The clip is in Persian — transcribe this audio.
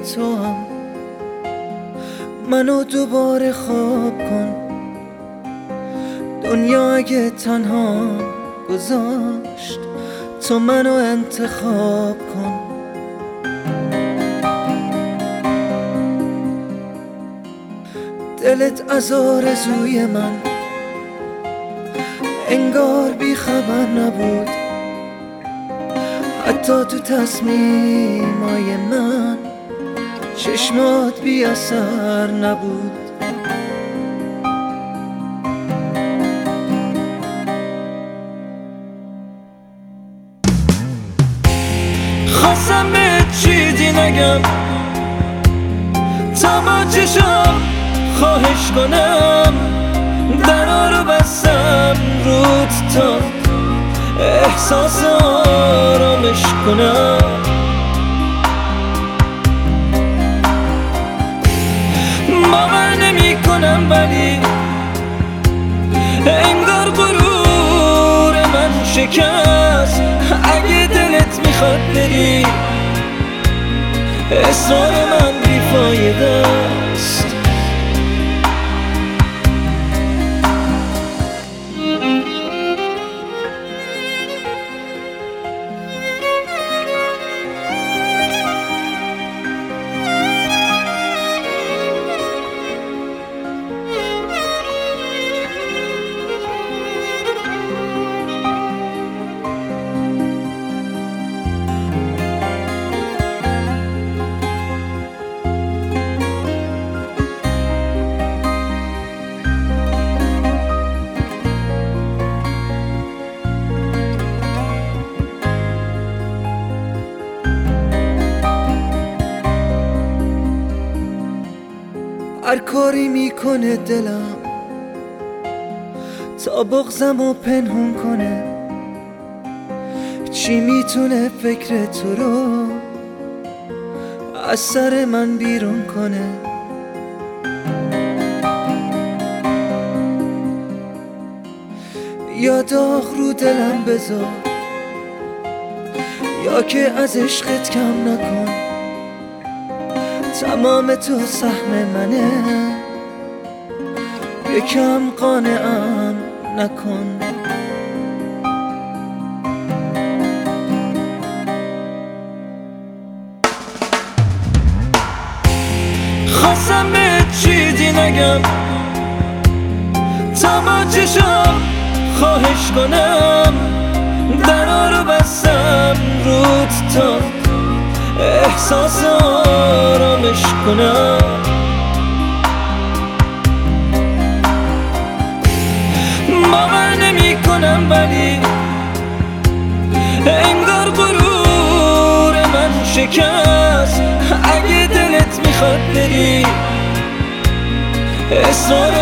تو هم منو دوباره خواب کن. دنیا اگه تنها گذاشت تو منو انتخاب کن. دلت از آرزوی من انگار بی خبر نبود، حتی تو تصمیمای من چشمات بی اثر نبود. خواستم به چیزی نگم تا با چشم خواهش کنم، درا رو بستم رود تا احساس آرامش کنم. باور نمی کنم ولی انگار غرور من شکست. اگه دلت میخواد بری اصرار من بیفایده است. هر کاری میکنه دلم تا بغضمو پنهون کنه، چی میتونه فکر تو رو از سر من بیرون کنه. یا داغ رو دلم بذار یا که از عشقت کم نکن. تمام تو سهم منه، یکم قانعم نکن. خواستم به چیزی نگم تا با چشم خواهش کنم، درا رو بستم رود تا احساس آرامش کنم. باور نمی کنم ولی انگار غرور من شکست. اگه دلت میخواد بری اصرار